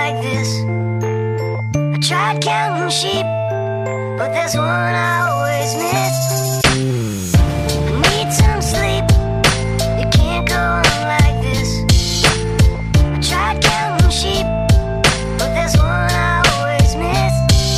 like this. I tried counting sheep, but there's one I always miss. I need some sleep. You can't go on like this. I tried counting sheep, but there's one I always miss.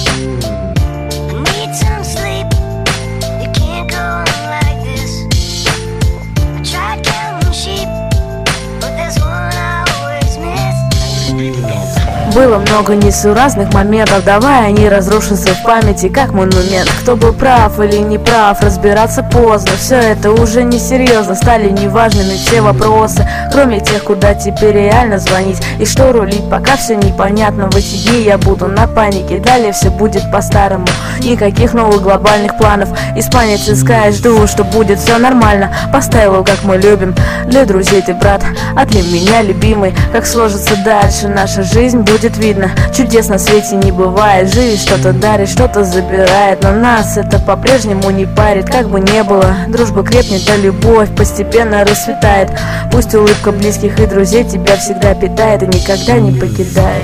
I need some sleep. You can't go on like this. I tried counting sheep, but there's one I always miss. Было много несуразных моментов, давай они разрушатся в памяти, как монумент. Кто был прав или не прав, разбираться поздно. Все это уже несерьезно, стали неважными все вопросы, кроме тех, куда теперь реально звонить и что рулить, пока все непонятно. В эти дни я буду на панике, далее все будет по-старому. Никаких новых глобальных планов, испанец искает, жду, что будет все нормально. По стайлу, как мы любим, для друзей ты брат, а для меня любимый. Как сложится дальше наша жизнь, будет видно. Чудес на свете не бывает. Жизнь что-то дарит, что-то забирает, но нас это по-прежнему не парит. Как бы не было, дружба крепнет, а любовь постепенно расцветает. Пусть улыбка близких и друзей тебя всегда питает и никогда не покидает.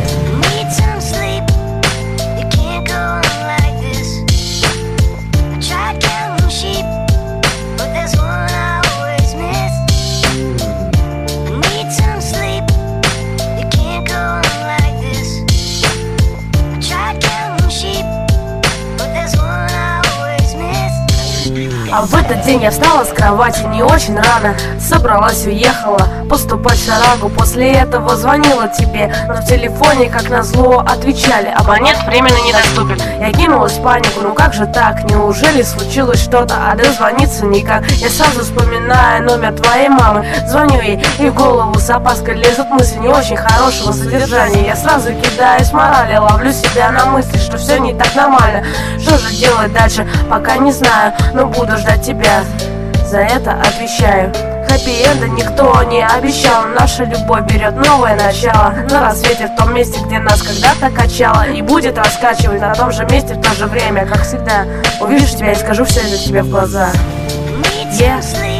А в этот день я встала с кровати не очень рано, собралась, уехала поступать в Шарагу. После этого звонила тебе, но в телефоне, как назло, отвечали: абонент временно недоступен. Я кинулась в панику, ну как же так? Неужели случилось что-то, а дозвониться никак? Я сразу вспоминаю номер твоей мамы, звоню ей, и в голову с опаской лезут мысли не очень хорошего содержания. Я сразу кидаюсь в морали, ловлю себя на мысли, что все не так нормально. Что же делать дальше, пока не знаю, но буду ждать тебя, за это отвечаю. Хэппи-энда никто не обещал, наша любовь берет новое начало. На рассвете, в том месте, где нас когда-то качало, и будет раскачивать на том же месте в то же время, как всегда. Увижу тебя и скажу все это тебе в глаза. Yeah.